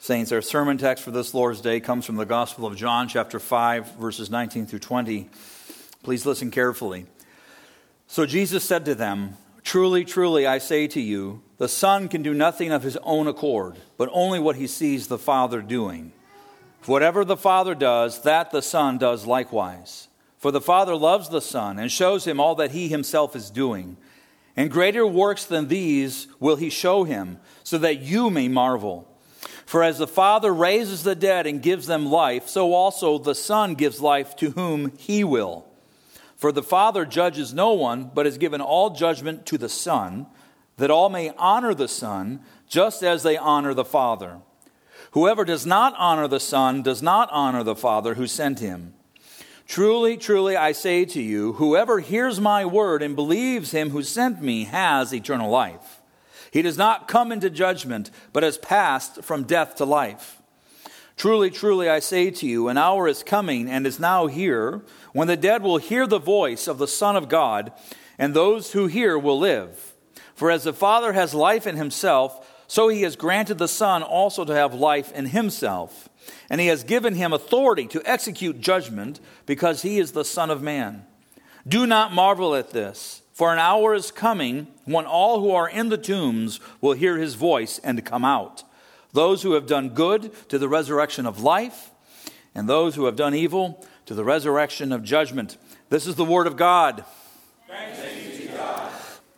Saints, our sermon text for this Lord's Day comes from the Gospel of John, chapter 5, verses 19 through 20. Please listen carefully. So Jesus said to them, "Truly, truly, I say to you, the Son can do nothing of his own accord, but only what he sees the Father doing. For whatever the Father does, that the Son does likewise. For the Father loves the Son and shows him all that he himself is doing. And greater works than these will he show him, so that you may marvel. For as the Father raises the dead and gives them life, so also the Son gives life to whom he will. For the Father judges no one, but has given all judgment to the Son, that all may honor the Son, just as they honor the Father. Whoever does not honor the Son does not honor the Father who sent him. Truly, truly, I say to you, whoever hears my word and believes him who sent me has eternal life. He does not come into judgment, but has passed from death to life. Truly, truly, I say to you, an hour is coming and is now here, when the dead will hear the voice of the Son of God, and those who hear will live. For as the Father has life in himself, so he has granted the Son also to have life in himself. And he has given him authority to execute judgment, because he is the Son of Man. Do not marvel at this. For an hour is coming when all who are in the tombs will hear his voice and come out. Those who have done good to the resurrection of life, and those who have done evil to the resurrection of judgment." This is the word of God. Thanks be to God.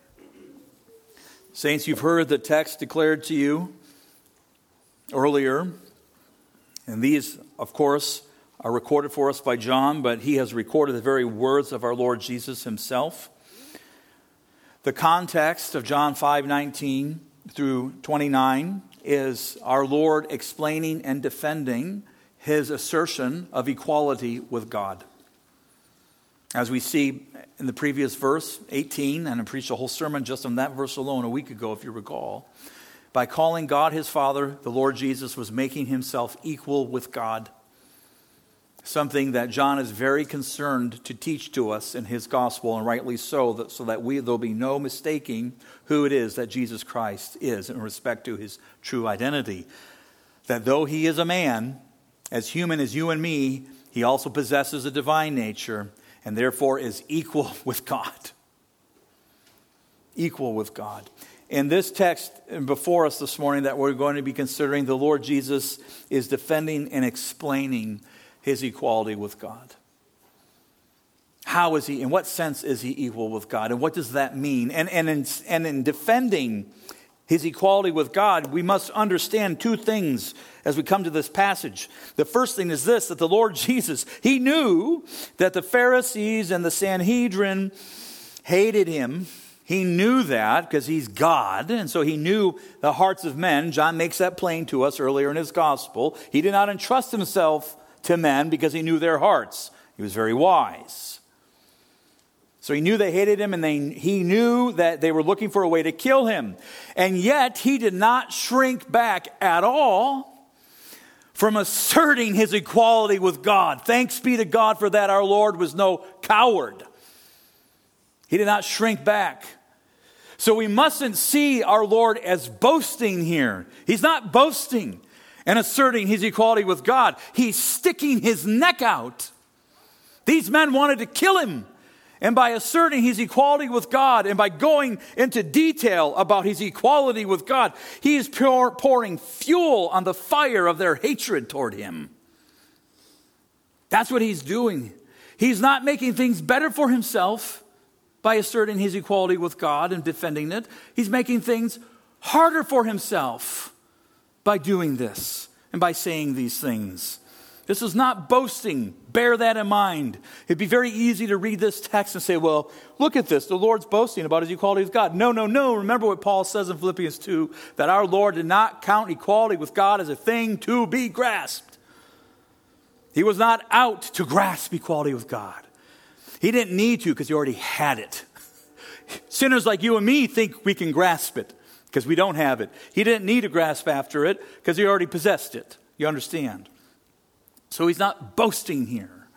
Saints, you've heard the text declared to you earlier. And these, of course, are recorded for us by John, but he has recorded the very words of our Lord Jesus himself. The context of John 5:19 through 29 is our Lord explaining and defending his assertion of equality with God. As we see in the previous verse, 18, and I preached a whole sermon just on that verse alone a week ago, if you recall. By calling God his Father, the Lord Jesus was making himself equal with God. Something that John is very concerned to teach to us in his gospel, and rightly so that there'll be no mistaking who it is that Jesus Christ is in respect to his true identity. That though he is a man, as human as you and me, he also possesses a divine nature, and therefore is equal with God. Equal with God. In this text before us this morning that we're going to be considering, the Lord Jesus is defending and explaining his equality with God. How is he, in what sense is he equal with God? And what does that mean? And in defending his equality with God, we must understand two things as we come to this passage. The first thing is this, that the Lord Jesus, he knew that the Pharisees and the Sanhedrin hated him. He knew that because he's God, and so he knew the hearts of men. John makes that plain to us earlier in his gospel. He did not entrust himself to men because he knew their hearts. He was very wise. So he knew they hated him, and he knew that they were looking for a way to kill him. And yet he did not shrink back at all from asserting his equality with God. Thanks be to God for that. Our Lord was no coward. He did not shrink back. So we mustn't see our Lord as boasting here. He's not boasting and asserting his equality with God. He's sticking his neck out. These men wanted to kill him. And by asserting his equality with God and by going into detail about his equality with God, he is pouring fuel on the fire of their hatred toward him. That's what he's doing. He's not making things better for himself by asserting his equality with God and defending it. He's making things harder for himself by doing this and by saying these things. This is not boasting. Bear that in mind. It'd be very easy to read this text and say, well, look at this. The Lord's boasting about his equality with God. No. Remember what Paul says in Philippians 2, that our Lord did not count equality with God as a thing to be grasped. He was not out to grasp equality with God. He didn't need to because he already had it. Sinners like you and me think we can grasp it because we don't have it. He didn't need to grasp after it because he already possessed it. You understand? So he's not boasting here.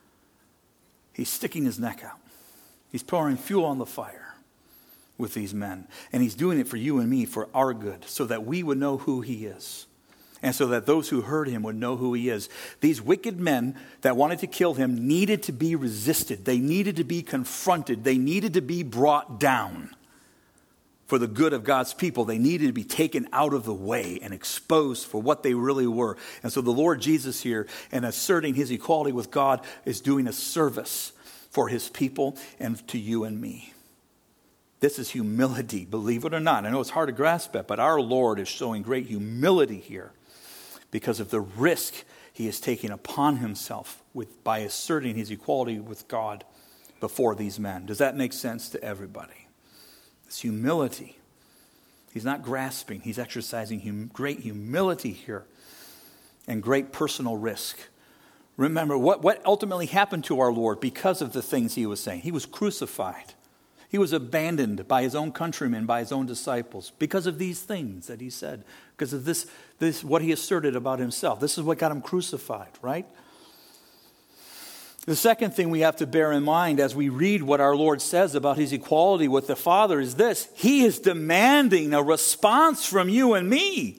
He's sticking his neck out. He's pouring fuel on the fire with these men. And he's doing it for you and me, for our good, so that we would know who he is. and so that those who heard him would know who he is. These wicked men that wanted to kill him needed to be resisted. They needed to be confronted. They needed to be brought down. For the good of God's people, they needed to be taken out of the way and exposed for what they really were. And so the Lord Jesus here, in asserting his equality with God, is doing a service for his people and to you and me. This is humility, believe it or not. I know it's hard to grasp it, but our Lord is showing great humility here because of the risk he is taking upon himself by asserting his equality with God before these men. Does that make sense to everybody? It's humility. He's not grasping. He's exercising great humility here and great personal risk. Remember, what ultimately happened to our Lord because of the things he was saying? He was crucified. He was abandoned by his own countrymen, by his own disciples, because of these things that he said, because of this what he asserted about himself. This is what got him crucified, right? The second thing we have to bear in mind as we read what our Lord says about his equality with the Father is this: he is demanding a response from you and me.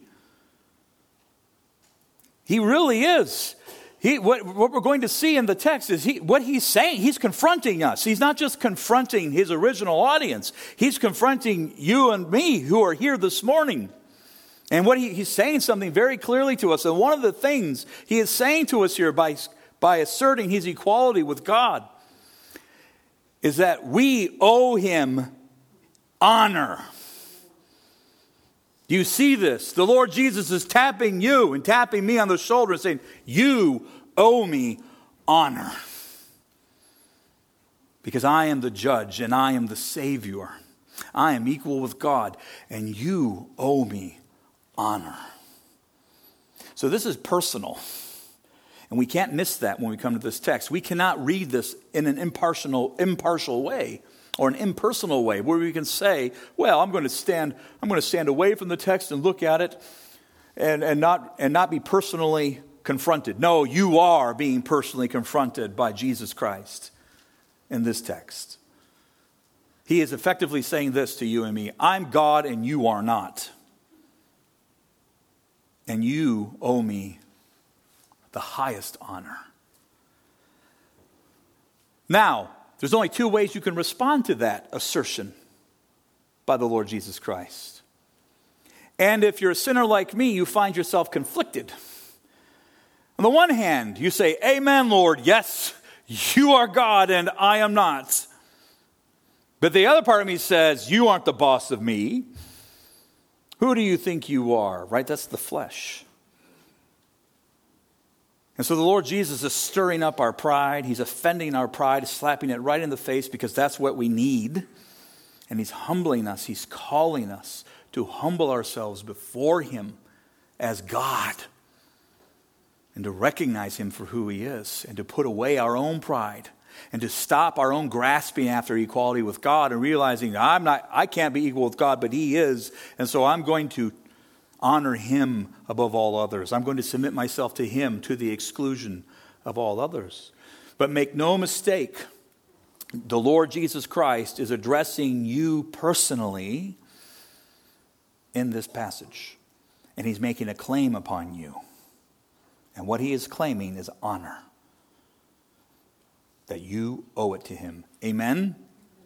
He really is. What we're going to see in the text is what he's saying. He's confronting us. He's not just confronting his original audience. He's confronting you and me who are here this morning. And he's saying something very clearly to us. And one of the things he is saying to us here by asserting his equality with God is that we owe him honor. Do you see this? The Lord Jesus is tapping you and tapping me on the shoulder and saying, you owe me honor. Because I am the judge and I am the Savior. I am equal with God and you owe me honor. So this is personal. And we can't miss that when we come to this text. We cannot read this in an impartial way or an impersonal way where we can say, well, I'm going to stand away from the text and look at it and not be personally confronted. No, you are being personally confronted by Jesus Christ in this text. He is effectively saying this to you and me: I'm God and you are not. And you owe me the highest honor. Now, there's only two ways you can respond to that assertion by the Lord Jesus Christ. And if you're a sinner like me, you find yourself conflicted. On the one hand, you say, Amen, Lord, yes, you are God and I am not. But the other part of me says, you aren't the boss of me. Who do you think you are? Right? That's the flesh. And so the Lord Jesus is stirring up our pride. He's offending our pride, slapping it right in the face because that's what we need. And he's humbling us. He's calling us to humble ourselves before him as God and to recognize him for who he is and to put away our own pride and to stop our own grasping after equality with God and realizing I can't be equal with God, but he is. And so I'm going to honor him above all others. I'm going to submit myself to him to the exclusion of all others. But make no mistake, the Lord Jesus Christ is addressing you personally in this passage. And he's making a claim upon you. And what he is claiming is honor. That you owe it to him. Amen?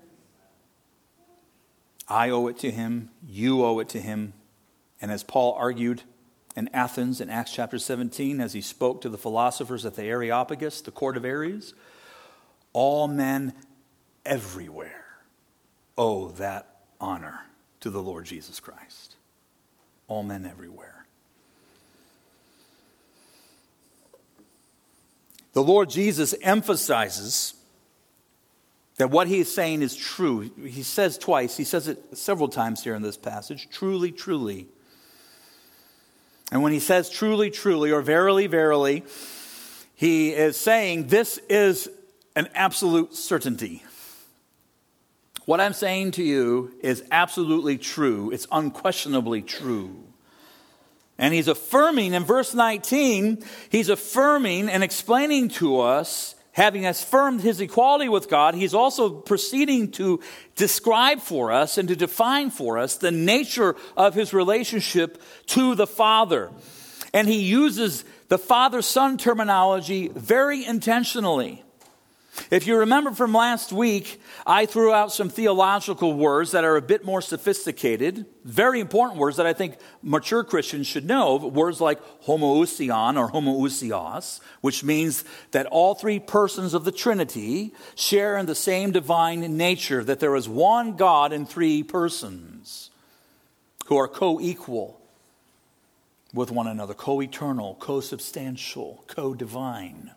I owe it to him. You owe it to him. And as Paul argued in Athens in Acts chapter 17, as he spoke to the philosophers at the Areopagus, the court of Ares, all men everywhere owe that honor to the Lord Jesus Christ. All men everywhere. The Lord Jesus emphasizes that what he is saying is true. He says twice, he says it several times here in this passage, truly, truly. And when he says truly, truly, or verily, verily, he is saying this is an absolute certainty. What I'm saying to you is absolutely true. It's unquestionably true. And he's affirming in verse 19, he's affirming and explaining to us, having affirmed his equality with God, he's also proceeding to describe for us and to define for us the nature of his relationship to the Father. And he uses the Father-Son terminology very intentionally. If you remember from last week, I threw out some theological words that are a bit more sophisticated, very important words that I think mature Christians should know, words like homoousion or homoousios, which means that all three persons of the Trinity share in the same divine nature, that there is one God in three persons who are co-equal with one another, co-eternal, co-substantial, co-divine.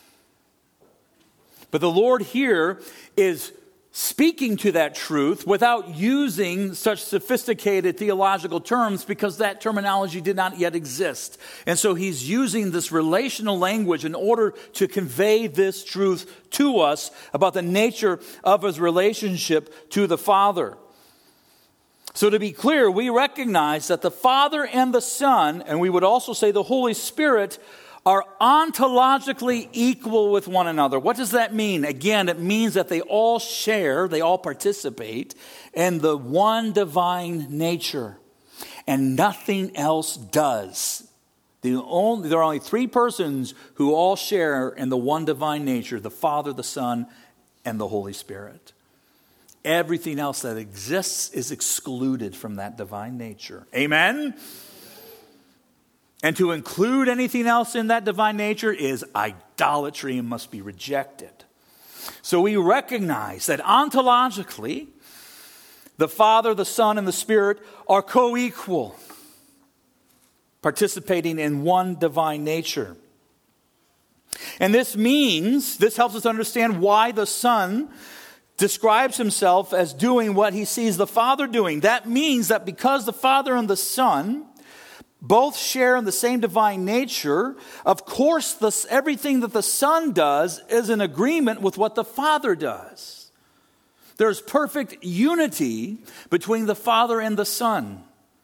But the Lord here is speaking to that truth without using such sophisticated theological terms because that terminology did not yet exist. And so he's using this relational language in order to convey this truth to us about the nature of his relationship to the Father. So to be clear, we recognize that the Father and the Son, and we would also say the Holy Spirit, are ontologically equal with one another. What does that mean? Again, it means that they all share, they all participate in the one divine nature. And nothing else does. There are only three persons who all share in the one divine nature, the Father, the Son, and the Holy Spirit. Everything else that exists is excluded from that divine nature. Amen? And to include anything else in that divine nature is idolatry and must be rejected. So we recognize that ontologically, the Father, the Son, and the Spirit are co-equal, participating in one divine nature. And this helps us understand why the Son describes himself as doing what he sees the Father doing. That means that because the Father and the Son both share in the same divine nature, of course everything that the Son does is in agreement with what the Father does. There's perfect unity between the Father and the Son.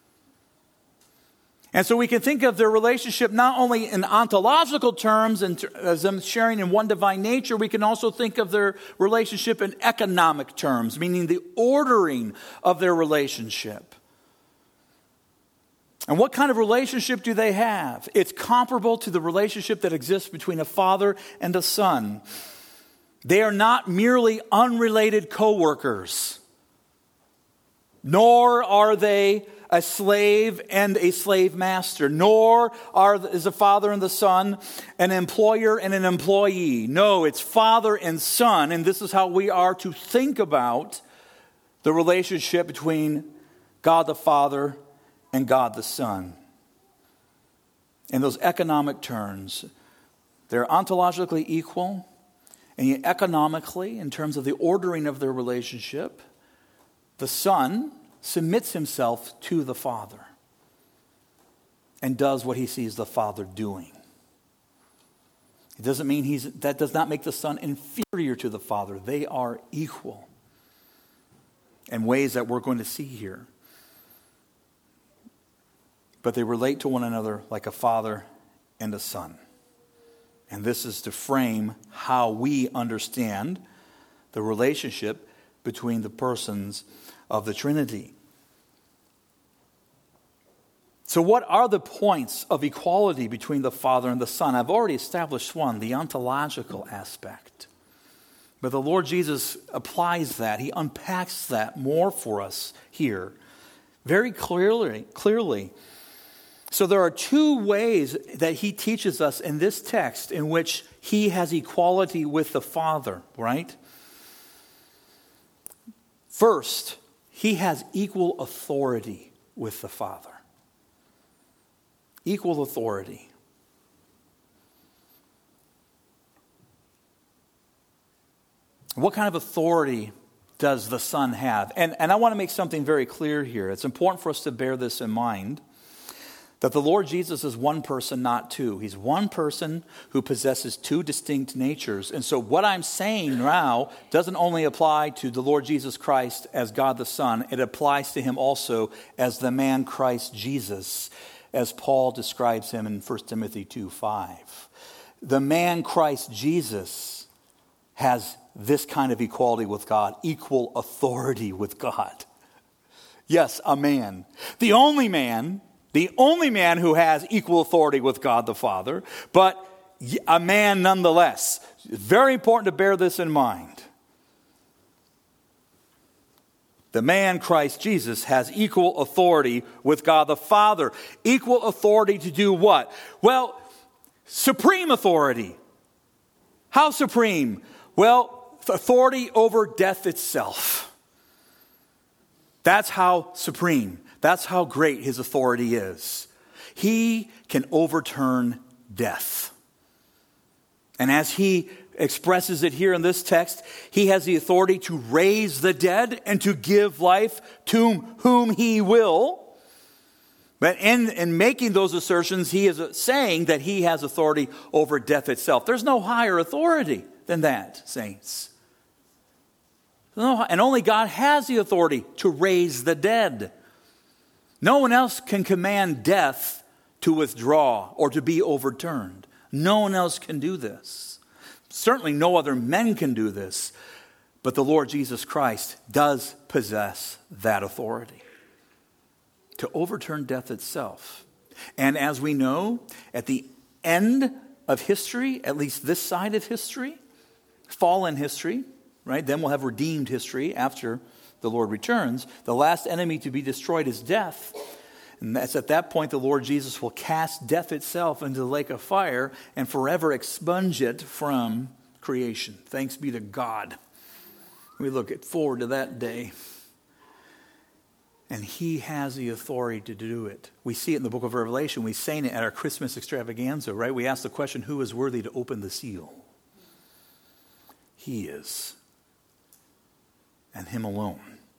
And so we can think of their relationship not only in ontological terms and as them sharing in one divine nature, we can also think of their relationship in economic terms, meaning the ordering of their relationship. And what kind of relationship do they have? It's comparable to the relationship that exists between a father and a son. They are not merely unrelated co-workers, nor are they a slave and a slave master, nor is the father and the son an employer and an employee. No, it's father and son, and this is how we are to think about the relationship between God the Father and God the Son. In those economic terms, they're ontologically equal, and yet economically, in terms of the ordering of their relationship, the Son submits himself to the Father and does what he sees the Father doing. It doesn't mean that does not make the Son inferior to the Father. They are equal in ways that we're going to see here. But they relate to one another like a father and a son. And this is to frame how we understand the relationship between the persons of the Trinity. So what are the points of equality between the Father and the Son? I've already established one, the ontological aspect. But the Lord Jesus applies that. He unpacks that more for us here very clearly. So there are two ways that he teaches us in this text in which he has equality with the Father, right? First, he has equal authority with the Father. Equal authority. What kind of authority does the Son have? And I want to make something very clear here. It's important for us to bear this in mind. That the Lord Jesus is one person, not two. He's one person who possesses two distinct natures. And so what I'm saying now doesn't only apply to the Lord Jesus Christ as God the Son. It applies to him also as the man Christ Jesus, as Paul describes him in 1 Timothy 2:5. The man Christ Jesus has this kind of equality with God, equal authority with God. Yes, a man. The only man The only man who has equal authority with God the Father, but a man nonetheless. Very important to bear this in mind. The man, Christ Jesus, has equal authority with God the Father. Equal authority to do what? Well, supreme authority. How supreme? Well, authority over death itself. That's how supreme. That's how great his authority is. He can overturn death. And as he expresses it here in this text, he has the authority to raise the dead and to give life to whom he will. But in making those assertions, he is saying that he has authority over death itself. There's no higher authority than that, saints. And only God has the authority to raise the dead. No one else can command death to withdraw or to be overturned. No one else can do this. Certainly no other men can do this. But the Lord Jesus Christ does possess that authority to overturn death itself. And as we know, at the end of history, at least this side of history, fallen history, right? Then we'll have redeemed history after the Lord returns. The last enemy to be destroyed is death. And that's at that point the Lord Jesus will cast death itself into the lake of fire and forever expunge it from creation. Thanks be to God. We look forward to that day. And he has the authority to do it. We see it in the book of Revelation. We sang it at our Christmas extravaganza, right? We ask the question, who is worthy to open the seal? He is. And him alone.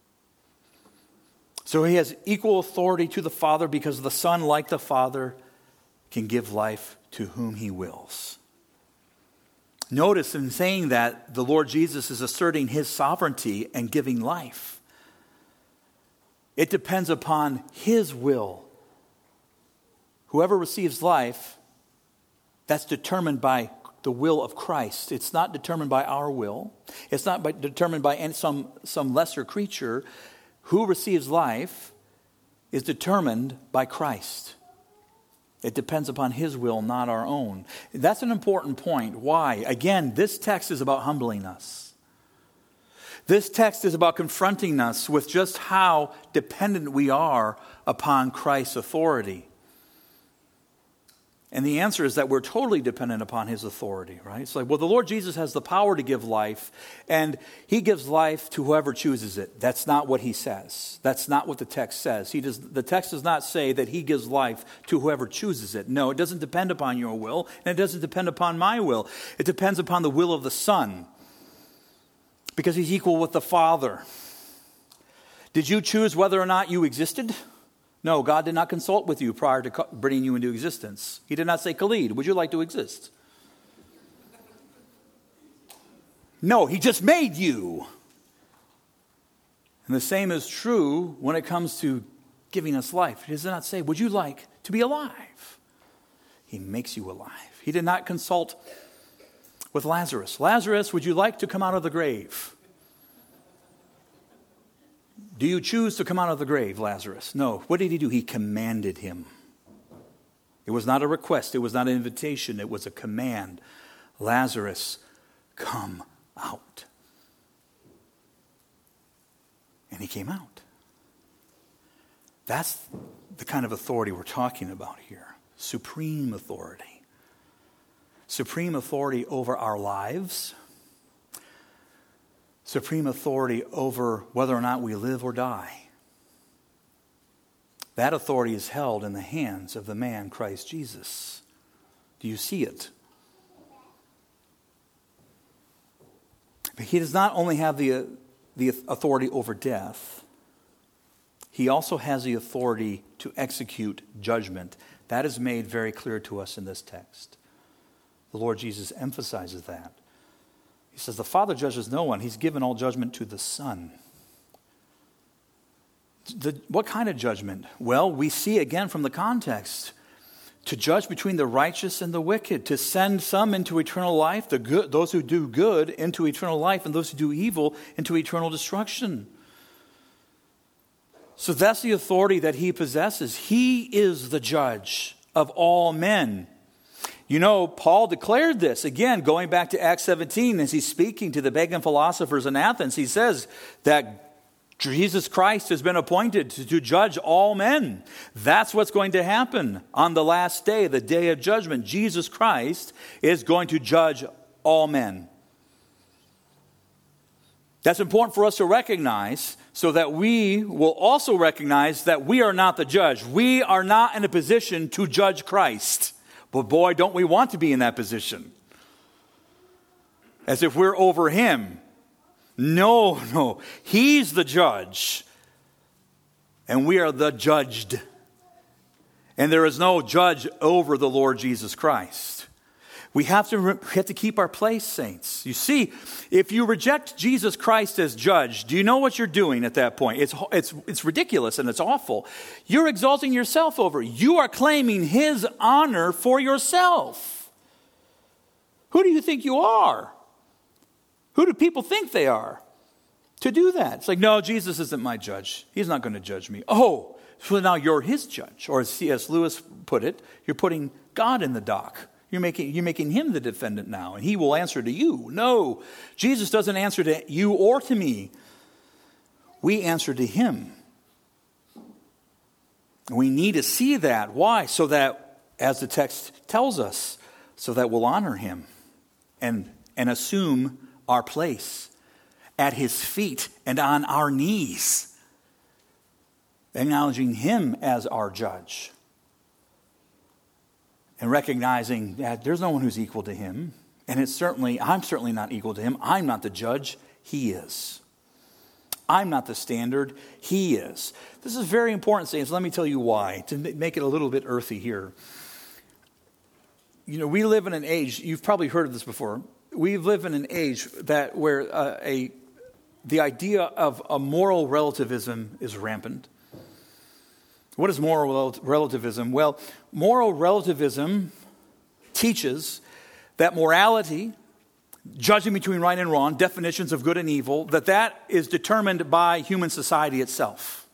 So he has equal authority to the Father because the Son, like the Father, can give life to whom he wills. Notice in saying that, the Lord Jesus is asserting his sovereignty and giving life. It depends upon his will. Whoever receives life, that's determined by the will of Christ. It's not determined by our will. It's not determined by some lesser creature. Who receives life is determined by Christ. It depends upon his will, not our own. That's an important point. Why? Again, this text is about humbling us. This text is about confronting us with just how dependent we are upon Christ's authority. And the answer is that we're totally dependent upon his authority, right? It's like, well, the Lord Jesus has the power to give life, and he gives life to whoever chooses it. That's not what he says. That's not what the text says. The text does not say that he gives life to whoever chooses it. No, it doesn't depend upon your will, and it doesn't depend upon my will. It depends upon the will of the Son, because he's equal with the Father. Did you choose whether or not you existed? No, God did not consult with you prior to bringing you into existence. He did not say, Khalid, would you like to exist? No, he just made you. And the same is true when it comes to giving us life. He does not say, would you like to be alive? He makes you alive. He did not consult with Lazarus. Lazarus, would you like to come out of the grave? Do you choose to come out of the grave, Lazarus? No. What did he do? He commanded him. It was not a request. It was not an invitation. It was a command. Lazarus, come out. And he came out. That's the kind of authority we're talking about here. Supreme authority. Supreme authority over our lives. Supreme authority over whether or not we live or die. That authority is held in the hands of the man, Christ Jesus. Do you see it? But he does not only have the authority over death, he also has the authority to execute judgment. That is made very clear to us in this text. The Lord Jesus emphasizes that. He says, the Father judges no one. He's given all judgment to the Son. What kind of judgment? Well, we see again from the context. To judge between the righteous and the wicked. To send some into eternal life. Those who do good into eternal life. And those who do evil into eternal destruction. So that's the authority that he possesses. He is the judge of all men. You know, Paul declared this, again, going back to Acts 17, as he's speaking to the pagan philosophers in Athens. He says that Jesus Christ has been appointed to judge all men. That's what's going to happen on the last day, the day of judgment. Jesus Christ is going to judge all men. That's important for us to recognize, so that we will also recognize that we are not the judge. We are not in a position to judge Christ. But boy, don't we want to be in that position. As if we're over him. No. He's the judge. And we are the judged. And there is no judge over the Lord Jesus Christ. We have to keep our place, saints. You see, if you reject Jesus Christ as judge, do you know what you're doing at that point? It's ridiculous and it's awful. You're exalting yourself over. You are claiming his honor for yourself. Who do you think you are? Who do people think they are to do that? It's like, no, Jesus isn't my judge. He's not going to judge me. Oh, so now you're his judge. Or as C.S. Lewis put it, you're putting God in the dock. You're making him the defendant now, and he will answer to you. No, Jesus doesn't answer to you or to me. We answer to him. And we need to see that. Why? So that, as the text tells us, so that we'll honor him and assume our place at his feet and on our knees, acknowledging him as our judge. And recognizing that there's no one who's equal to him. And I'm certainly not equal to him. I'm not the judge. He is. I'm not the standard. He is. This is very important, saints. Let me tell you why, to make it a little bit earthy here. You know, we live in an age, you've probably heard of this before. We live in an age where the idea of a moral relativism is rampant. What is moral relativism? Well, moral relativism teaches that morality, judging between right and wrong, definitions of good and evil, that is determined by human society itself.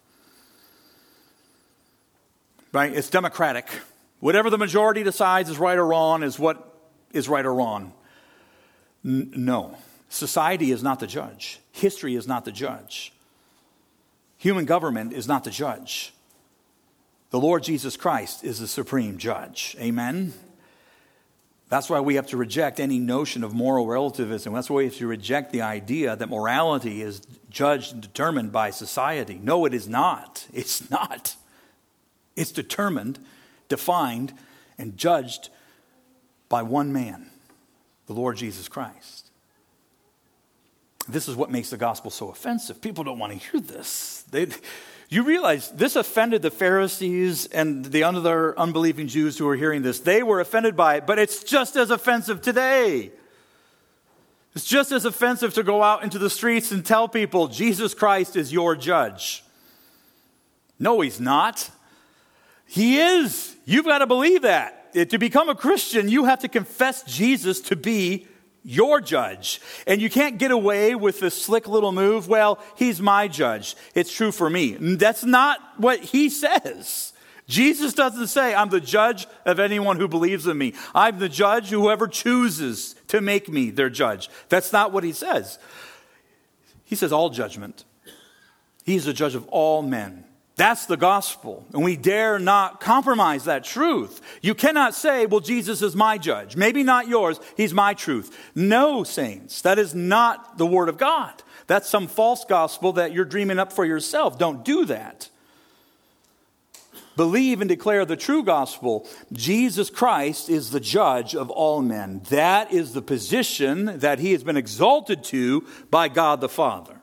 Right? It's democratic. Whatever the majority decides is right or wrong is what is right or wrong. No. Society is not the judge. History is not the judge. Human government is not the judge. The Lord Jesus Christ is the supreme judge. Amen? That's why we have to reject any notion of moral relativism. That's why we have to reject the idea that morality is judged and determined by society. No, it is not. It's not. It's determined, defined, and judged by one man, the Lord Jesus Christ. This is what makes the gospel so offensive. People don't want to hear this. You realize this offended the Pharisees and the other unbelieving Jews who were hearing this. They were offended by it, but it's just as offensive today. It's just as offensive to go out into the streets and tell people, Jesus Christ is your judge. No, he's not. He is. You've got to believe that. To become a Christian, you have to confess Jesus to be your judge. And you can't get away with this slick little move, well, he's my judge. It's true for me. That's not what he says. Jesus doesn't say, I'm the judge of anyone who believes in me. I'm the judge whoever chooses to make me their judge. That's not what he says. He says all judgment. He's the judge of all men. That's the gospel. And we dare not compromise that truth. You cannot say, well, Jesus is my judge. Maybe not yours. He's my truth. No, saints. That is not the word of God. That's some false gospel that you're dreaming up for yourself. Don't do that. Believe and declare the true gospel. Jesus Christ is the judge of all men. That is the position that he has been exalted to by God the Father.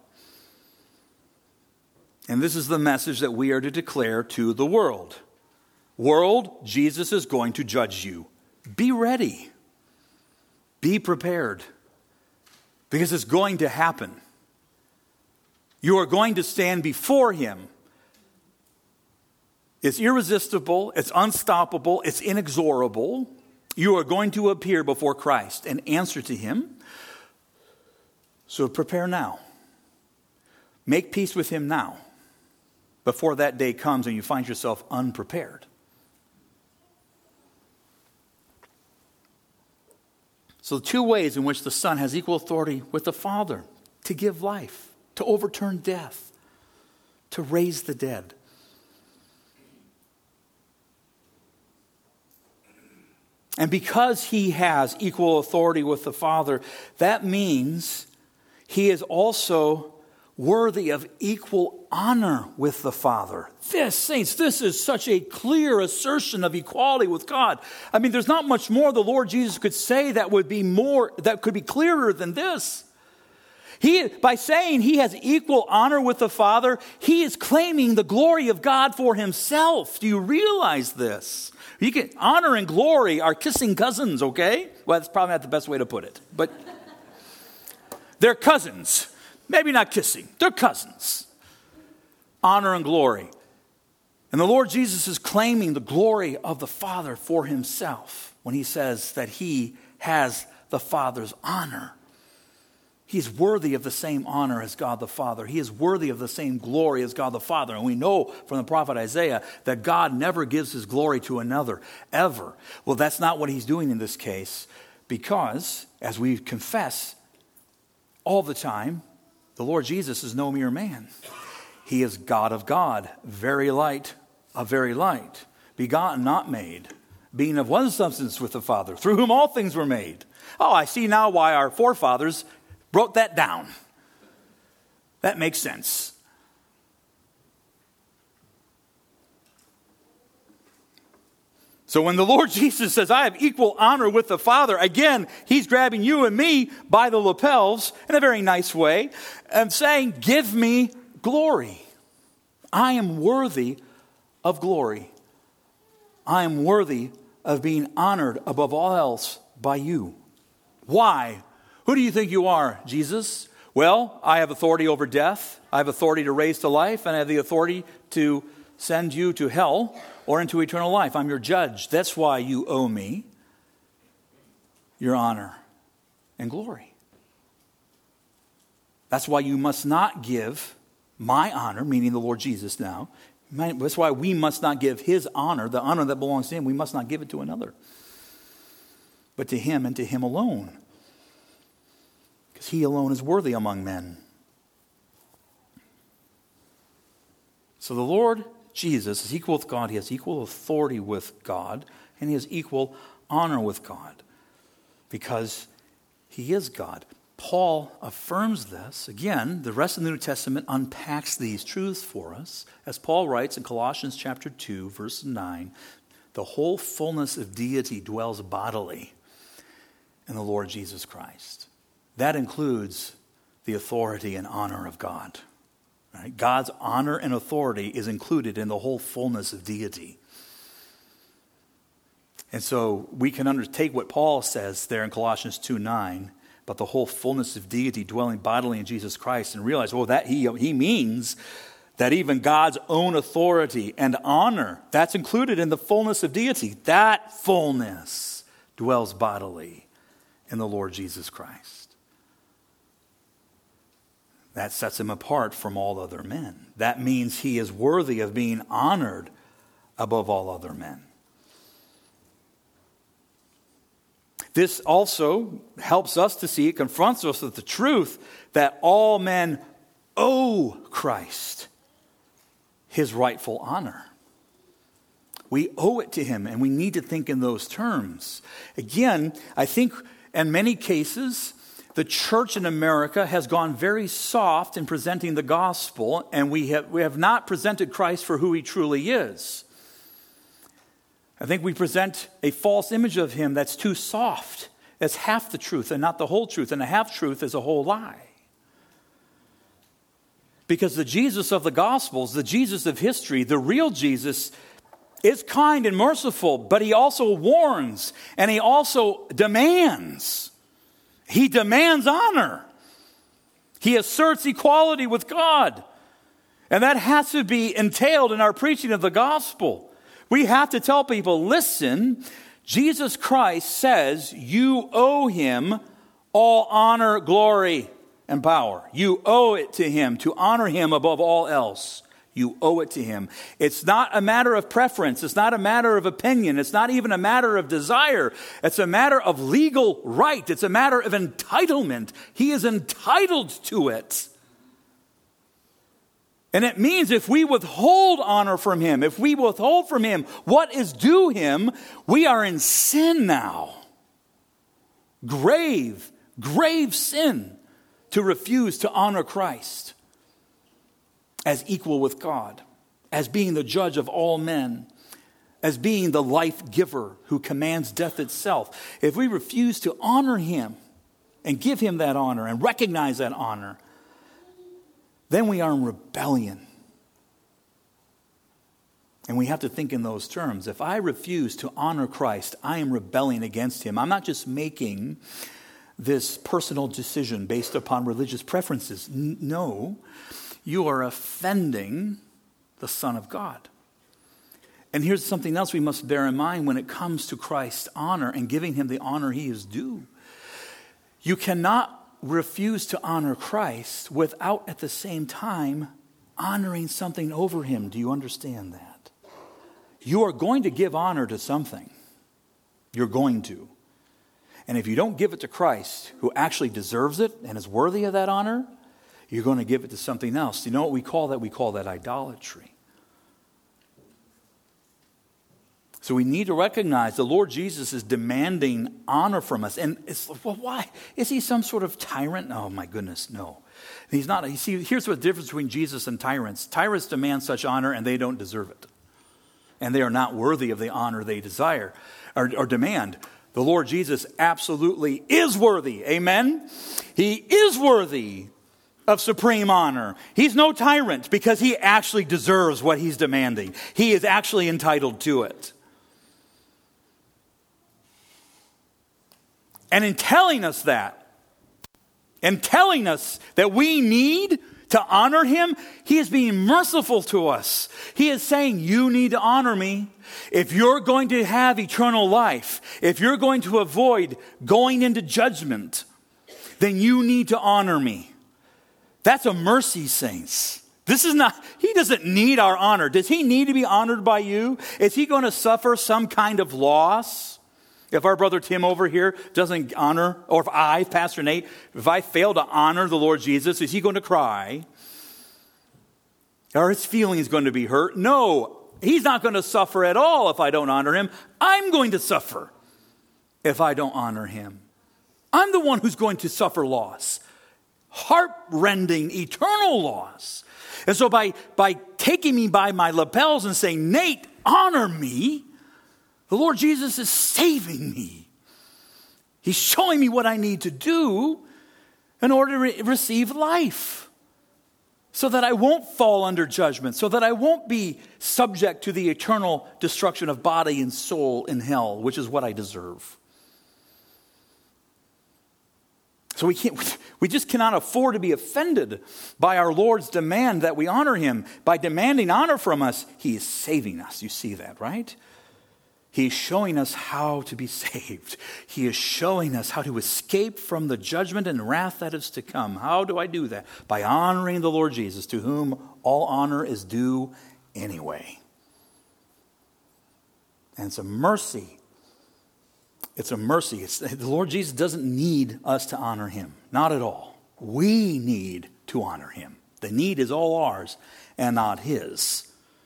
And this is the message that we are to declare to the world. World, Jesus is going to judge you. Be ready. Be prepared. Because it's going to happen. You are going to stand before him. It's irresistible. It's unstoppable. It's inexorable. You are going to appear before Christ and answer to him. So prepare now. Make peace with him now. before that day comes and you find yourself unprepared. So 2 ways in which the Son has equal authority with the Father: to give life, to overturn death, to raise the dead. And because he has equal authority with the Father, that means he is also worthy of equal honor with the Father. Saints, this is such a clear assertion of equality with God. I mean, there's not much more the Lord Jesus could say that could be clearer than this. By saying he has equal honor with the Father, he is claiming the glory of God for himself. Do you realize this? Honor and glory are kissing cousins, okay? Well, that's probably not the best way to put it, but they're cousins. Maybe not kissing. They're cousins. Honor and glory. And the Lord Jesus is claiming the glory of the Father for himself when he says that he has the Father's honor. He is worthy of the same honor as God the Father. He is worthy of the same glory as God the Father. And we know from the prophet Isaiah that God never gives his glory to another, ever. Well, that's not what he's doing in this case, because, as we confess all the time, the Lord Jesus is no mere man. He is God of God, very light of very light, begotten, not made, being of one substance with the Father, through whom all things were made. Oh, I see now why our forefathers wrote that down. That makes sense. So when the Lord Jesus says, I have equal honor with the Father, again, he's grabbing you and me by the lapels in a very nice way and saying, give me glory. I am worthy of glory. I am worthy of being honored above all else by you. Why? Who do you think you are, Jesus? Well, I have authority over death. I have authority to raise to life, and I have the authority to send you to hell or into eternal life. I'm your judge. That's why you owe me your honor and glory. That's why you must not give my honor, meaning the Lord Jesus now. That's why we must not give his honor, the honor that belongs to him. We must not give it to another, but to him and to him alone. Because he alone is worthy among men. So the Lord Jesus is equal with God. He has equal authority with God. And he has equal honor with God. Because he is God. Paul affirms this. Again, the rest of the New Testament unpacks these truths for us. As Paul writes in Colossians chapter 2, verse 9, the whole fullness of deity dwells bodily in the Lord Jesus Christ. That includes the authority and honor of God. Right? God's honor and authority is included in the whole fullness of deity. And so we can undertake what Paul says there in Colossians 2:9, but the whole fullness of deity dwelling bodily in Jesus Christ, and realize, well, that he means that even God's own authority and honor, that's included in the fullness of deity. That fullness dwells bodily in the Lord Jesus Christ. That sets him apart from all other men. That means he is worthy of being honored above all other men. This also helps us to see, it confronts us with the truth that all men owe Christ his rightful honor. We owe it to him, and we need to think in those terms. Again, I think in many cases, the church in America has gone very soft in presenting the gospel, and we have not presented Christ for who he truly is. I think we present a false image of him that's too soft. That's half the truth and not the whole truth, and the half-truth is a whole lie. Because the Jesus of the Gospels, the Jesus of history, the real Jesus, is kind and merciful, but he also warns, and he also demands. He demands honor. He asserts equality with God. And that has to be entailed in our preaching of the gospel. We have to tell people, listen, Jesus Christ says you owe him all honor, glory, and power. You owe it to him to honor him above all else. You owe it to him. It's not a matter of preference. It's not a matter of opinion. It's not even a matter of desire. It's a matter of legal right. It's a matter of entitlement. He is entitled to it. And it means if we withhold honor from him, if we withhold from him what is due him, we are in sin now. Grave sin to refuse to honor Christ as equal with God, as being the judge of all men, as being the life giver who commands death itself. If we refuse to honor him and give him that honor and recognize that honor, then we are in rebellion. And we have to think in those terms. If I refuse to honor Christ, I am rebelling against him. I'm not just making this personal decision based upon religious preferences. No, you are offending the Son of God. And here's something else we must bear in mind when it comes to Christ's honor and giving him the honor he is due. You cannot refuse to honor Christ without at the same time honoring something over him. Do you understand that? You are going to give honor to something. You're going to. And if you don't give it to Christ, who actually deserves it and is worthy of that honor, you're going to give it to something else. You know what we call that? We call that idolatry. So we need to recognize the Lord Jesus is demanding honor from us. And it's, well, why? Is he some sort of tyrant? Oh, my goodness, no. He's not. You see, here's the difference between Jesus and tyrants. Tyrants demand such honor and they don't deserve it. And they are not worthy of the honor they desire or demand. The Lord Jesus absolutely is worthy. Amen? He is worthy of supreme honor. He's no tyrant because he actually deserves what he's demanding. He is actually entitled to it. And in telling us that, and telling us that we need to honor him, he is being merciful to us. He is saying, you need to honor me. If you're going to have eternal life, if you're going to avoid going into judgment, then you need to honor me. That's a mercy, saints. This is not, he doesn't need our honor. Does he need to be honored by you? Is he going to suffer some kind of loss? If our brother Tim over here doesn't honor, or if I, Pastor Nate, if I fail to honor the Lord Jesus, is he going to cry? Are his feelings going to be hurt? No, he's not going to suffer at all if I don't honor him. I'm going to suffer if I don't honor him. I'm the one who's going to suffer loss. Heart-rending, eternal loss. And so by taking me by my lapels and saying, Nate, honor me, the Lord Jesus is saving me. He's showing me what I need to do in order to receive life. So that I won't fall under judgment. So that I won't be subject to the eternal destruction of body and soul in hell, which is what I deserve. So we just cannot afford to be offended by our Lord's demand that we honor him. By demanding honor from us, he is saving us. You see that, right? He's showing us how to be saved. He is showing us how to escape from the judgment and wrath that is to come. How do I do that? By honoring the Lord Jesus, to whom all honor is due anyway. And it's a mercy. It's a mercy. The Lord Jesus doesn't need us to honor him. Not at all. We need to honor him. The need is all ours and not his.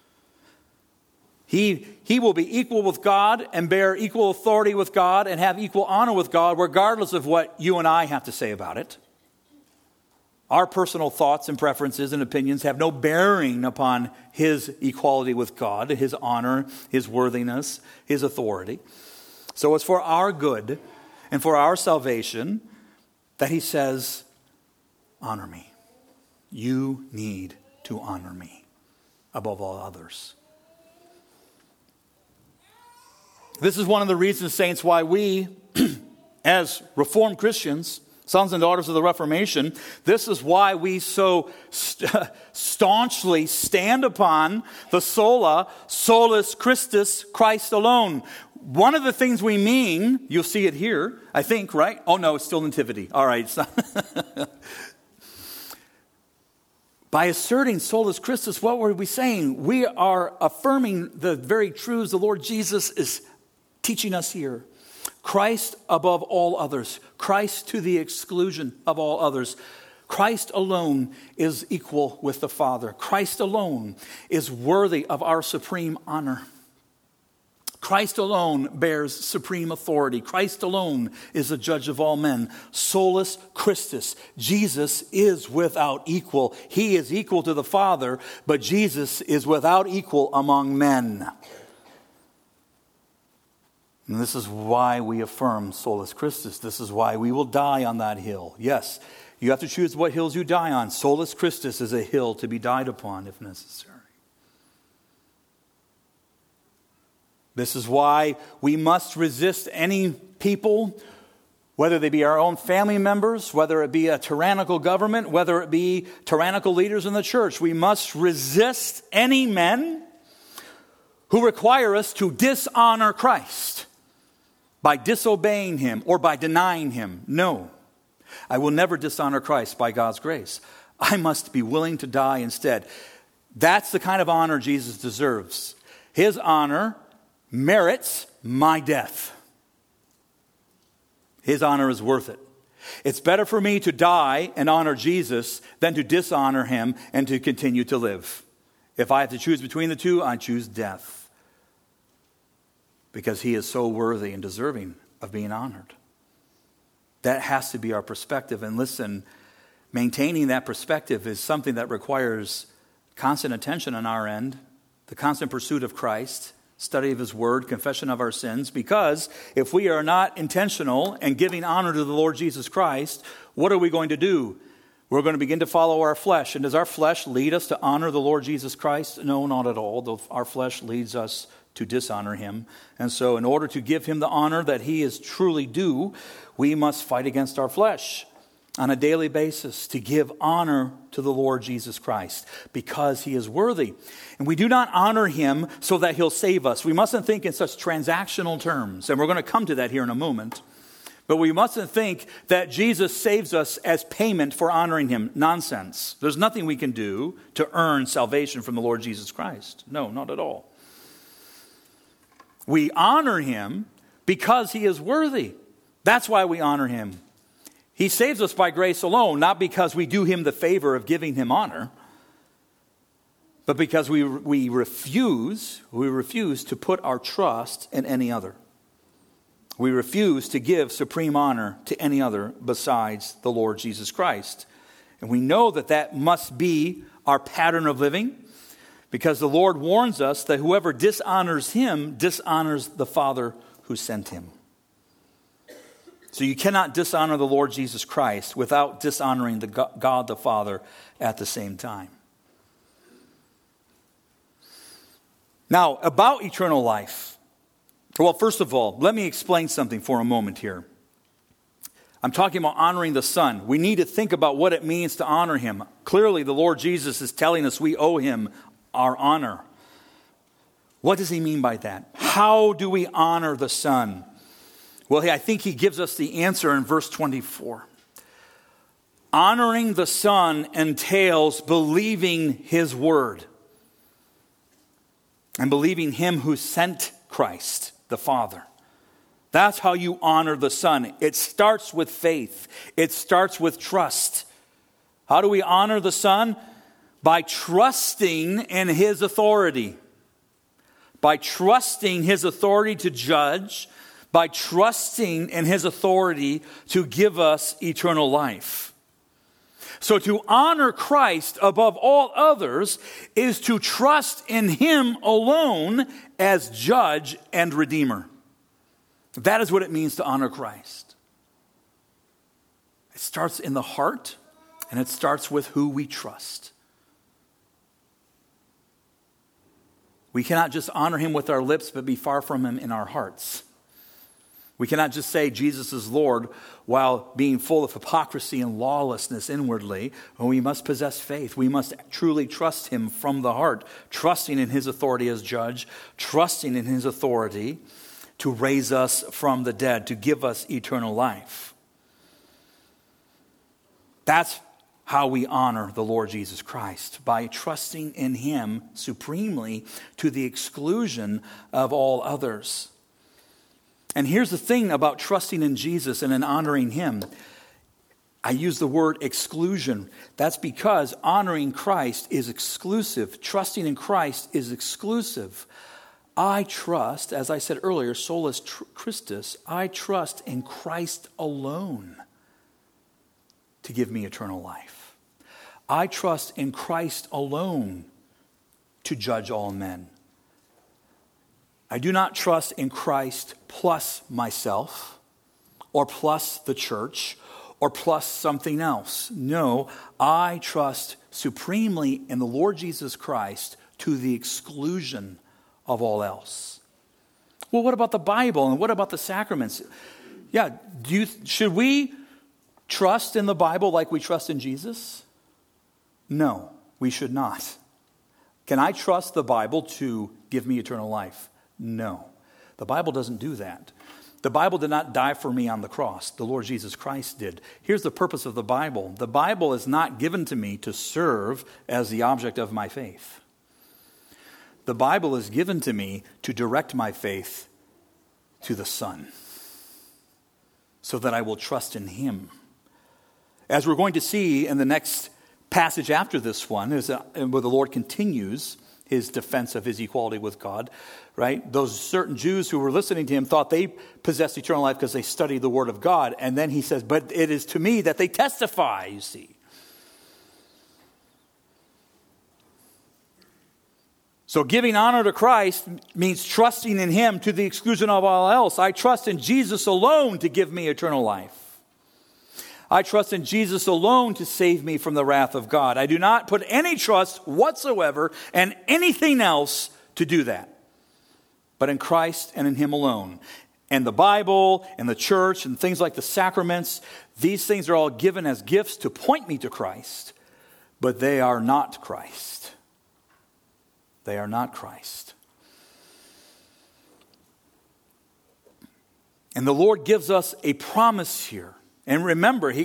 He will be equal with God and bear equal authority with God and have equal honor with God regardless of what you and I have to say about it. Our personal thoughts and preferences and opinions have no bearing upon his equality with God, his honor, his worthiness, his authority. So it's for our good and for our salvation that he says, honor me. You need to honor me above all others. This is one of the reasons, saints, why we, as Reformed Christians, sons and daughters of the Reformation, this is why we so staunchly stand upon the sola, solus Christus, Christ alone. One of the things we mean, you'll see it here, I think, right? Oh no, it's still nativity. All right. It's not. By asserting solus Christus, what were we saying? We are affirming the very truths the Lord Jesus is teaching us here. Christ above all others. Christ to the exclusion of all others. Christ alone is equal with the Father. Christ alone is worthy of our supreme honor. Christ alone bears supreme authority. Christ alone is the judge of all men. Solus Christus. Jesus is without equal. He is equal to the Father, but Jesus is without equal among men. And this is why we affirm solus Christus. This is why we will die on that hill. Yes, you have to choose what hills you die on. Solus Christus is a hill to be died upon if necessary. This is why we must resist any people, whether they be our own family members, whether it be a tyrannical government, whether it be tyrannical leaders in the church. We must resist any men who require us to dishonor Christ by disobeying him or by denying him. No, I will never dishonor Christ by God's grace. I must be willing to die instead. That's the kind of honor Jesus deserves. His honor merits my death. His honor is worth it. It's better for me to die and honor Jesus than to dishonor him and to continue to live. If I have to choose between the two, I choose death. Because he is so worthy and deserving of being honored. That has to be our perspective. And listen, maintaining that perspective is something that requires constant attention on our end, the constant pursuit of Christ, study of his word, confession of our sins, because if we are not intentional and giving honor to the Lord Jesus Christ, what are we going to do? We're going to begin to follow our flesh. And does our flesh lead us to honor the Lord Jesus Christ? No, not at all. Our flesh leads us to dishonor him. And so in order to give him the honor that he is truly due, we must fight against our flesh on a daily basis to give honor to the Lord Jesus Christ because he is worthy. And we do not honor him so that he'll save us. We mustn't think in such transactional terms, and we're going to come to that here in a moment. But we mustn't think that Jesus saves us as payment for honoring him. Nonsense. There's nothing we can do to earn salvation from the Lord Jesus Christ. No, not at all. We honor him because he is worthy. That's why we honor him. He saves us by grace alone, not because we do him the favor of giving him honor, but because we refuse to put our trust in any other. We refuse to give supreme honor to any other besides the Lord Jesus Christ. And we know that that must be our pattern of living, because the Lord warns us that whoever dishonors him dishonors the Father who sent him. So you cannot dishonor the Lord Jesus Christ without dishonoring the God the Father at the same time. Now, about eternal life. Well, first of all, let me explain something for a moment here. I'm talking about honoring the Son. We need to think about what it means to honor him. Clearly, the Lord Jesus is telling us we owe him our honor. What does he mean by that? How do we honor the Son? Well, I think he gives us the answer in verse 24. Honoring the Son entails believing his word and believing him who sent Christ, the Father. That's how you honor the Son. It starts with faith. It starts with trust. How do we honor the Son? By trusting in his authority. By trusting his authority to judge. By trusting in his authority to give us eternal life. So to honor Christ above all others is to trust in him alone as judge and redeemer. That is what it means to honor Christ. It starts in the heart, and it starts with who we trust. We cannot just honor him with our lips, but be far from him in our hearts. We cannot just say Jesus is Lord while being full of hypocrisy and lawlessness inwardly. We must possess faith. We must truly trust him from the heart, trusting in his authority as judge, trusting in his authority to raise us from the dead, to give us eternal life. That's how we honor the Lord Jesus Christ, by trusting in him supremely to the exclusion of all others. And here's the thing about trusting in Jesus and in honoring him. I use the word exclusion. That's because honoring Christ is exclusive. Trusting in Christ is exclusive. I trust, as I said earlier, solus Christus, I trust in Christ alone to give me eternal life. I trust in Christ alone to judge all men. I do not trust in Christ plus myself or plus the church or plus something else. No, I trust supremely in the Lord Jesus Christ to the exclusion of all else. Well, what about the Bible and what about the sacraments? Yeah, should we trust in the Bible like we trust in Jesus? No, we should not. Can I trust the Bible to give me eternal life? No. The Bible doesn't do that. The Bible did not die for me on the cross. The Lord Jesus Christ did. Here's the purpose of the Bible. The Bible is not given to me to serve as the object of my faith. The Bible is given to me to direct my faith to the Son, so that I will trust in him. As we're going to see in the next passage after this one, where the Lord continues his defense of his equality with God, right? Those certain Jews who were listening to him thought they possessed eternal life because they studied the Word of God. And then he says, but it is to me that they testify, you see. So giving honor to Christ means trusting in him to the exclusion of all else. I trust in Jesus alone to give me eternal life. I trust in Jesus alone to save me from the wrath of God. I do not put any trust whatsoever in anything else to do that, but in Christ and in him alone. And the Bible and the church and things like the sacraments, these things are all given as gifts to point me to Christ, but they are not Christ. They are not Christ. And the Lord gives us a promise here. And remember, he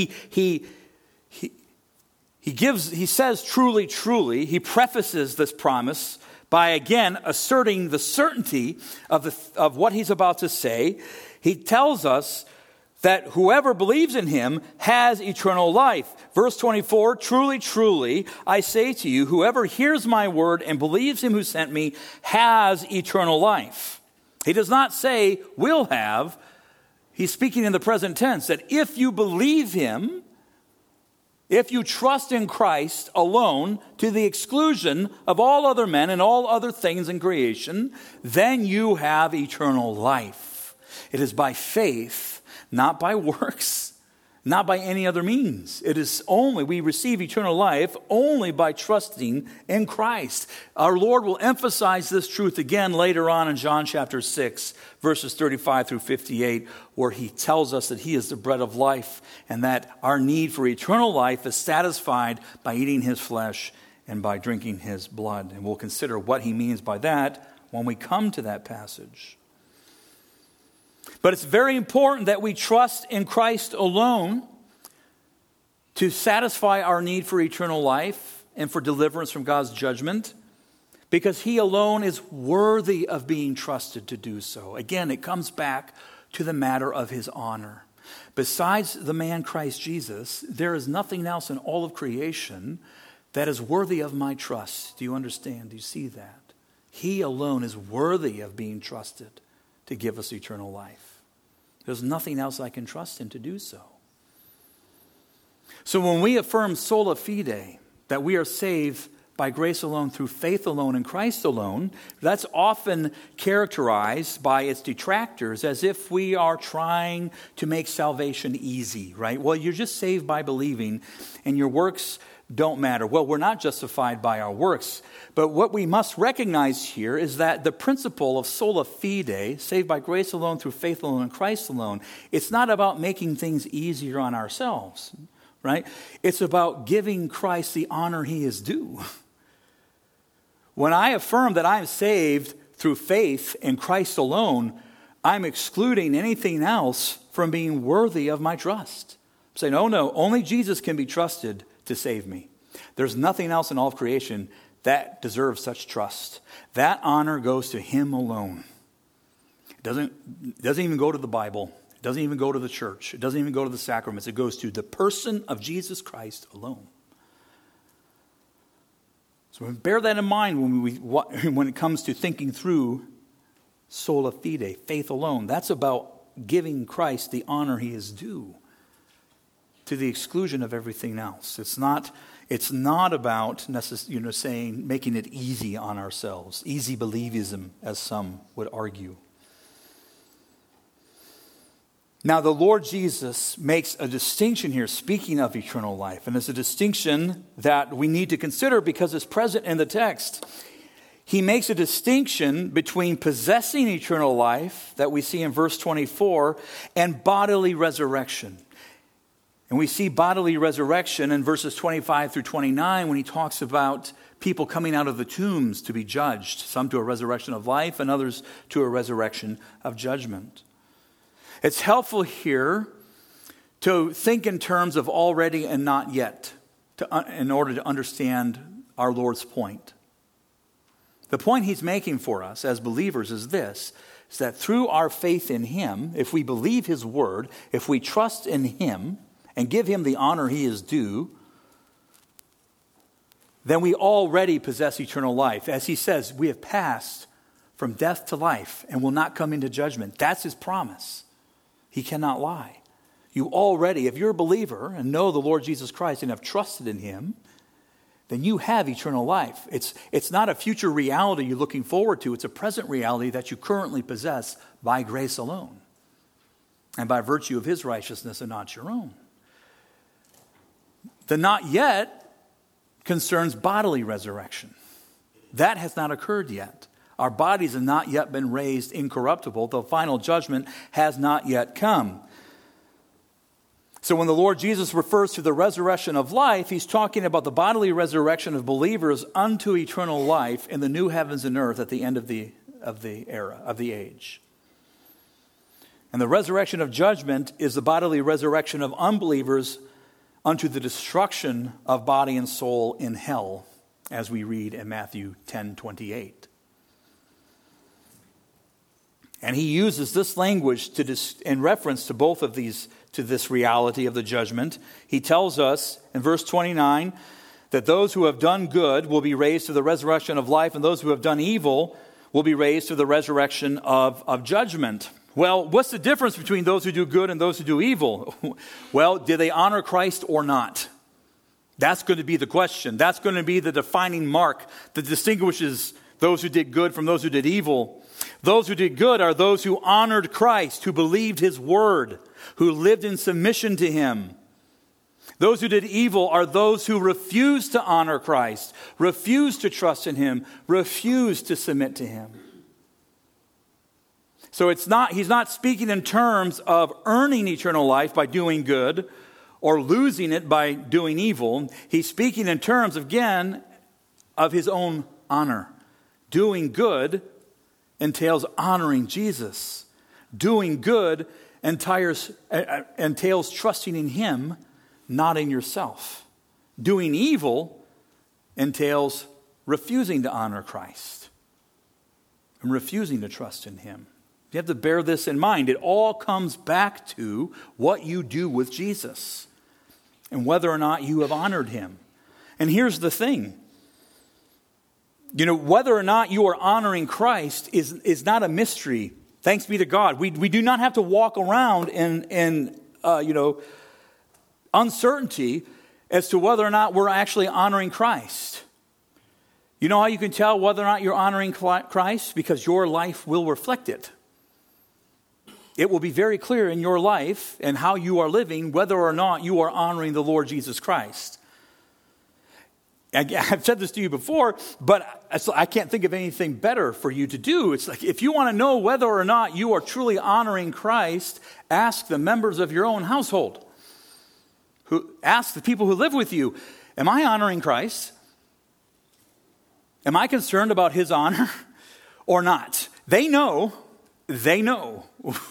says truly, truly. He prefaces this promise by again asserting the certainty of what he's about to say. He tells us that whoever believes in him has eternal life. Verse 24, truly, truly, I say to you, whoever hears my word and believes him who sent me has eternal life. He does not say will have. He's speaking in the present tense, that if you believe him, if you trust in Christ alone to the exclusion of all other men and all other things in creation, then you have eternal life. It is by faith, not by works, not by any other means. It is only, we receive eternal life only by trusting in Christ. Our Lord will emphasize this truth again later on in John chapter 6, verses 35 through 58, where he tells us that he is the bread of life and that our need for eternal life is satisfied by eating his flesh and by drinking his blood. And we'll consider what he means by that when we come to that passage. But it's very important that we trust in Christ alone to satisfy our need for eternal life and for deliverance from God's judgment, because he alone is worthy of being trusted to do so. Again, it comes back to the matter of his honor. Besides the man Christ Jesus, there is nothing else in all of creation that is worthy of my trust. Do you understand? Do you see that? He alone is worthy of being trusted to give us eternal life. There's nothing else I can trust in to do so. So when we affirm sola fide, that we are saved by grace alone, through faith alone, in Christ alone, that's often characterized by its detractors as if we are trying to make salvation easy, right? Well, you're just saved by believing, and your works don't matter. Well, we're not justified by our works. But what we must recognize here is that the principle of sola fide, saved by grace alone, through faith alone, in Christ alone, it's not about making things easier on ourselves, right? It's about giving Christ the honor he is due. When I affirm that I'm saved through faith in Christ alone, I'm excluding anything else from being worthy of my trust. I'm saying, oh no, only Jesus can be trusted to save me. There's nothing else in all of creation that deserves such trust. That honor goes to him alone. It doesn't even go to the Bible. It doesn't even go to the church. It doesn't even go to the sacraments. It goes to the person of Jesus Christ alone. So bear that in mind when it comes to thinking through sola fide, faith alone. That's about giving Christ the honor he is due to the exclusion of everything else. It's not about saying making it easy on ourselves, easy believism, as some would argue. Now, the Lord Jesus makes a distinction here, speaking of eternal life, and it's a distinction that we need to consider because it's present in the text. He makes a distinction between possessing eternal life that we see in verse 24 and bodily resurrection. And we see bodily resurrection in verses 25 through 29 when he talks about people coming out of the tombs to be judged, some to a resurrection of life and others to a resurrection of judgment. It's helpful here to think in terms of already and not yet in order to understand our Lord's point. The point he's making for us as believers is this, is that through our faith in him, if we believe his word, if we trust in him and give him the honor he is due, then we already possess eternal life. As he says, we have passed from death to life and will not come into judgment. That's his promise. He cannot lie. You already, if you're a believer and know the Lord Jesus Christ and have trusted in him, then you have eternal life. It's not a future reality you're looking forward to. It's a present reality that you currently possess by grace alone and by virtue of his righteousness and not your own. The not yet concerns bodily resurrection. That has not occurred yet. Our bodies have not yet been raised incorruptible. The final judgment has not yet come. So when the Lord Jesus refers to the resurrection of life, he's talking about the bodily resurrection of believers unto eternal life in the new heavens and earth at the end of the era, of the age. And the resurrection of judgment is the bodily resurrection of unbelievers unto the destruction of body and soul in hell, as we read in Matthew 10:28. And he uses this language in reference to both of these, to this reality of the judgment. He tells us in verse 29 that those who have done good will be raised to the resurrection of life, and those who have done evil will be raised to the resurrection of judgment. Well, what's the difference between those who do good and those who do evil? Well, did they honor Christ or not? That's going to be the question. That's going to be the defining mark that distinguishes those who did good from those who did evil. Those who did good are those who honored Christ, who believed his word, who lived in submission to him. Those who did evil are those who refused to honor Christ, refused to trust in him, refused to submit to him. So he's not speaking in terms of earning eternal life by doing good or losing it by doing evil. He's speaking in terms, again, of his own honor. Doing good entails honoring Jesus. Doing good entails trusting in him, not in yourself. Doing evil entails refusing to honor Christ and refusing to trust in him. You have to bear this in mind. It all comes back to what you do with Jesus and whether or not you have honored him. And here's the thing. Whether or not you are honoring Christ is not a mystery. Thanks be to God. We do not have to walk around in uncertainty as to whether or not we're actually honoring Christ. You know how you can tell whether or not you're honoring Christ? Because your life will reflect it. It will be very clear in your life and how you are living whether or not you are honoring the Lord Jesus Christ. I've said this to you before, but I can't think of anything better for you to do. It's like if you want to know whether or not you are truly honoring Christ, ask the members of your own household. Ask the people who live with you, am I honoring Christ? Am I concerned about his honor or not? They know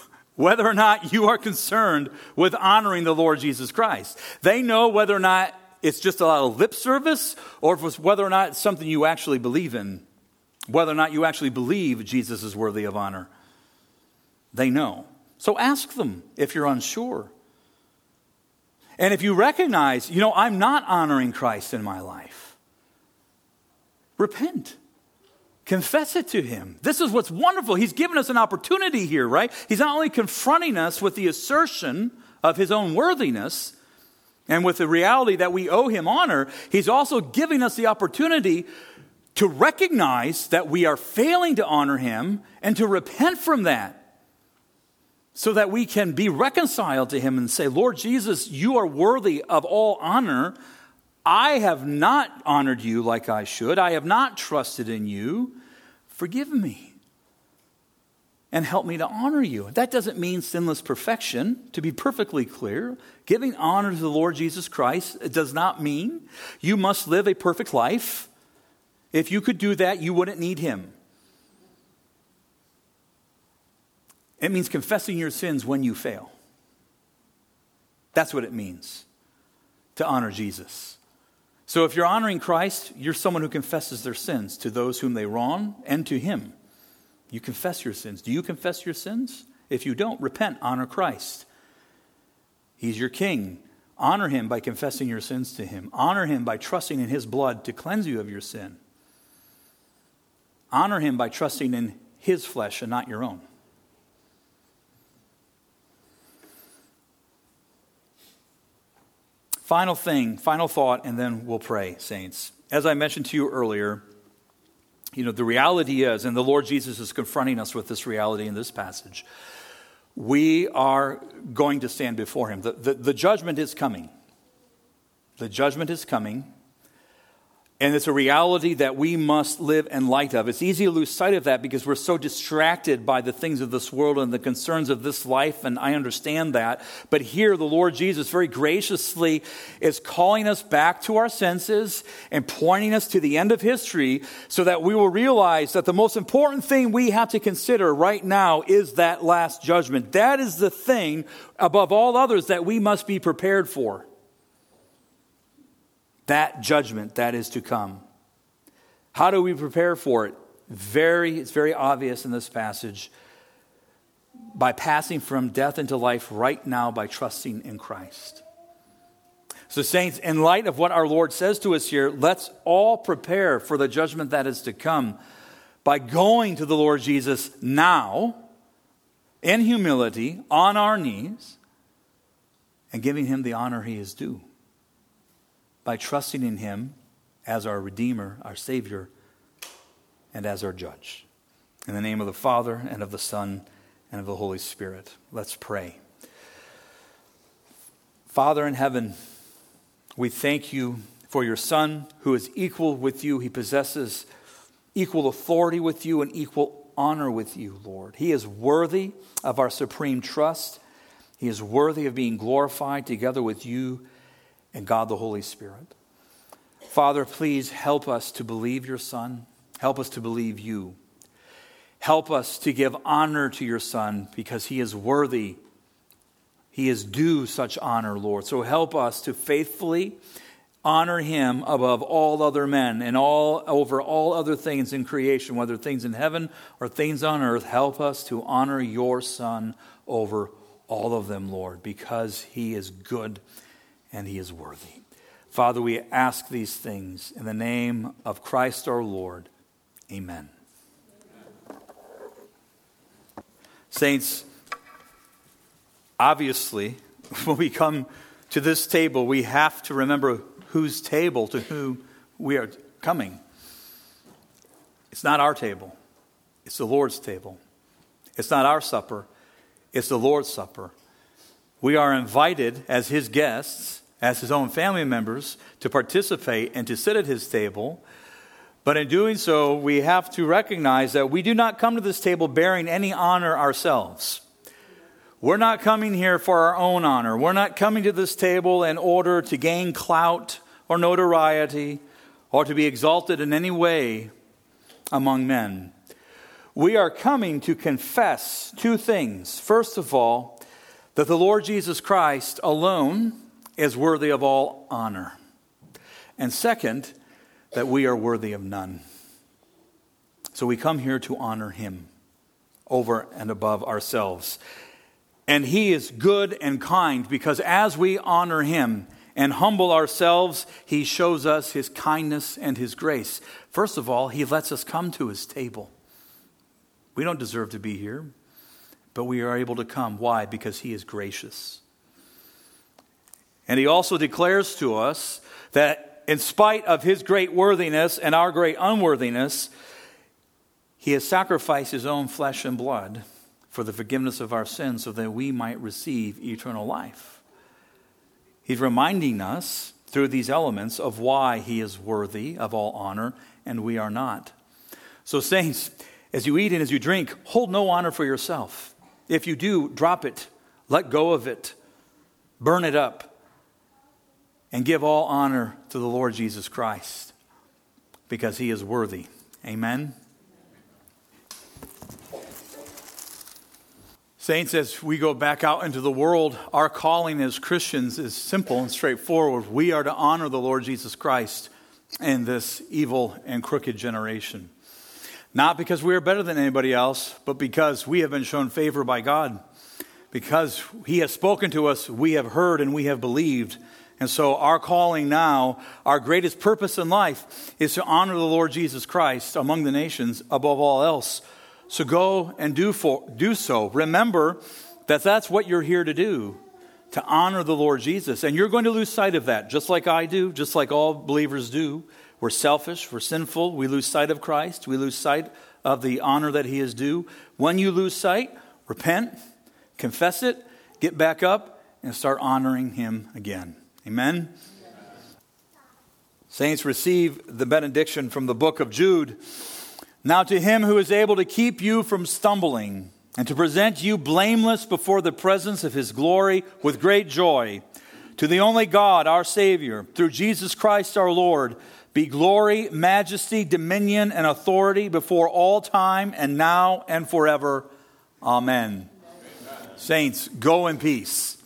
whether or not you are concerned with honoring the Lord Jesus Christ. They know whether or not it's just a lot of lip service, or if it's whether or not it's something you actually believe in, whether or not you actually believe Jesus is worthy of honor. They know. So ask them if you're unsure. And if you recognize, I'm not honoring Christ in my life, repent. Confess it to him. This is what's wonderful. He's given us an opportunity here, right? He's not only confronting us with the assertion of his own worthiness and with the reality that we owe him honor, he's also giving us the opportunity to recognize that we are failing to honor him and to repent from that so that we can be reconciled to him and say, Lord Jesus, you are worthy of all honor. I have not honored you like I should. I have not trusted in you. Forgive me and help me to honor you. That doesn't mean sinless perfection, to be perfectly clear. Giving honor to the Lord Jesus Christ, it does not mean you must live a perfect life. If you could do that, you wouldn't need him. It means confessing your sins when you fail. That's what it means to honor Jesus. So if you're honoring Christ, you're someone who confesses their sins to those whom they wrong and to him. You confess your sins. Do you confess your sins? If you don't, repent, honor Christ. He's your king. Honor him by confessing your sins to him. Honor him by trusting in his blood to cleanse you of your sin. Honor him by trusting in his flesh and not your own. Final thought, and then we'll pray, saints. As I mentioned to you earlier, the reality is, and the Lord Jesus is confronting us with this reality in this passage, we are going to stand before him. The judgment is coming. The judgment is coming. And it's a reality that we must live in light of. It's easy to lose sight of that because we're so distracted by the things of this world and the concerns of this life, and I understand that. But here, the Lord Jesus very graciously is calling us back to our senses and pointing us to the end of history so that we will realize that the most important thing we have to consider right now is that last judgment. That is the thing above all others that we must be prepared for. That judgment that is to come. How do we prepare for it? It's very obvious in this passage. By passing from death into life right now by trusting in Christ. So saints, in light of what our Lord says to us here, let's all prepare for the judgment that is to come by going to the Lord Jesus now in humility on our knees and giving him the honor he is due. By trusting in him as our Redeemer, our Savior, and as our Judge. In the name of the Father, and of the Son, and of the Holy Spirit. Let's pray. Father in heaven, we thank you for your Son, who is equal with you. He possesses equal authority with you and equal honor with you, Lord. He is worthy of our supreme trust. He is worthy of being glorified together with you and God the Holy Spirit. Father, please help us to believe your Son. Help us to believe you. Help us to give honor to your Son because he is worthy. He is due such honor, Lord. So help us to faithfully honor him above all other men and over all other things in creation, whether things in heaven or things on earth. Help us to honor your Son over all of them, Lord, because he is good and he is worthy. Father, we ask these things in the name of Christ our Lord. Amen. Saints, obviously, when we come to this table, we have to remember whose table to whom we are coming. It's not our table. It's the Lord's table. It's not our supper. It's the Lord's supper. We are invited as his guests, as his own family members, to participate and to sit at his table. But in doing so, we have to recognize that we do not come to this table bearing any honor ourselves. We're not coming here for our own honor. We're not coming to this table in order to gain clout or notoriety or to be exalted in any way among men. We are coming to confess two things. First of all, that the Lord Jesus Christ alone is worthy of all honor. And second, that we are worthy of none. So we come here to honor him over and above ourselves. And he is good and kind because as we honor him and humble ourselves, he shows us his kindness and his grace. First of all, he lets us come to his table. We don't deserve to be here, but we are able to come. Why? Because he is gracious. And he also declares to us that in spite of his great worthiness and our great unworthiness, he has sacrificed his own flesh and blood for the forgiveness of our sins so that we might receive eternal life. He's reminding us through these elements of why he is worthy of all honor and we are not. So saints, as you eat and as you drink, hold no honor for yourself. If you do, drop it, let go of it, burn it up, and give all honor to the Lord Jesus Christ because he is worthy. Amen. Saints, as we go back out into the world, our calling as Christians is simple and straightforward. We are to honor the Lord Jesus Christ in this evil and crooked generation. Not because we are better than anybody else, but because we have been shown favor by God. Because he has spoken to us, we have heard and we have believed. And so our calling now, our greatest purpose in life is to honor the Lord Jesus Christ among the nations above all else. So go and do so. Remember that that's what you're here to do, to honor the Lord Jesus. And you're going to lose sight of that, just like I do, just like all believers do. We're selfish, we're sinful, we lose sight of Christ, we lose sight of the honor that he is due. When you lose sight, repent, confess it, get back up, and start honoring him again. Amen? Saints, receive the benediction from the book of Jude. Now to him who is able to keep you from stumbling and to present you blameless before the presence of his glory with great joy, to the only God, our Savior, through Jesus Christ our Lord, be glory, majesty, dominion, and authority before all time and now and forever. Amen. Amen. Saints, go in peace.